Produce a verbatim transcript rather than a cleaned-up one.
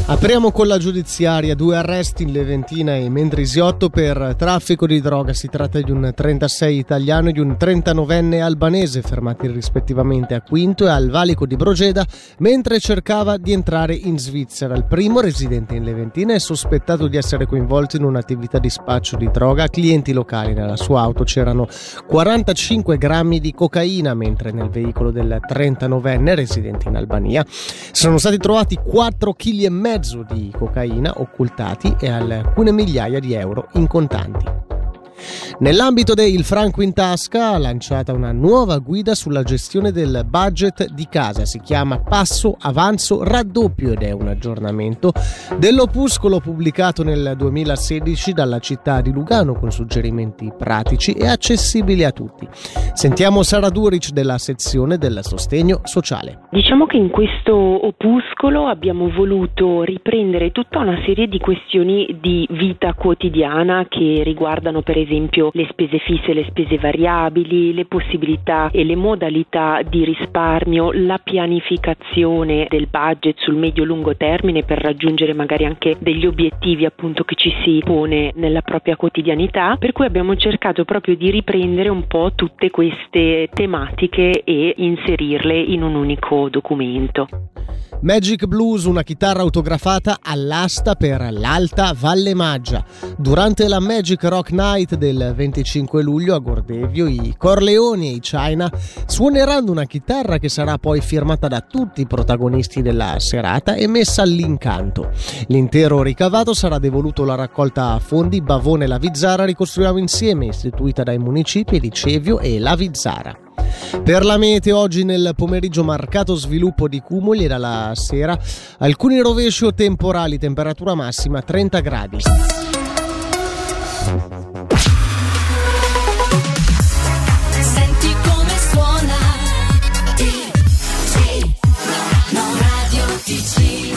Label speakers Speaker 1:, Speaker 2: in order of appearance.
Speaker 1: Apriamo con la giudiziaria, due arresti in Leventina e Mendrisiotto per traffico di droga. Si tratta di un trentasei italiano e di un trentanovenne albanese fermati rispettivamente a Quinto e al valico di Brogeda mentre cercava di entrare in Svizzera. Il primo, residente in Leventina, è sospettato di essere coinvolto in un'attività di spaccio di droga a clienti locali. Nella sua auto c'erano quarantacinque grammi di cocaina, mentre nel veicolo del trentanovenne, residente in Albania, sono stati trovati quattro chili e mezzo di cocaina occultati e alcune migliaia di euro in contanti. Nell'ambito del Franco in tasca ha lanciata una nuova guida sulla gestione del budget di casa. Si chiama Passo Avanzo Raddoppio ed è un aggiornamento dell'opuscolo pubblicato nel duemilasedici dalla città di Lugano con suggerimenti pratici e accessibili a tutti. Sentiamo Sara Duric della sezione del sostegno sociale.
Speaker 2: Diciamo che in questo opuscolo abbiamo voluto riprendere tutta una serie di questioni di vita quotidiana che riguardano per esempio le spese fisse e le spese variabili, le possibilità e le modalità di risparmio, la pianificazione del budget sul medio-lungo termine per raggiungere magari anche degli obiettivi appunto che ci si pone nella propria quotidianità, per cui abbiamo cercato proprio di riprendere un po' tutte queste tematiche e inserirle in un unico documento.
Speaker 1: Magic Blues, una chitarra autografata all'asta per l'Alta Valle Maggia. Durante la Magic Rock Night del venticinque luglio a Gordevio, i Corleoni e i China suoneranno una chitarra che sarà poi firmata da tutti i protagonisti della serata e messa all'incanto. L'intero ricavato sarà devoluto alla raccolta fondi Bavone Lavizzara Ricostruiamo Insieme, istituita dai municipi di Cevio e Lavizzara. Per la meteo, oggi nel pomeriggio marcato sviluppo di cumuli e dalla sera alcuni rovesci o temporali, temperatura massima trenta gradi.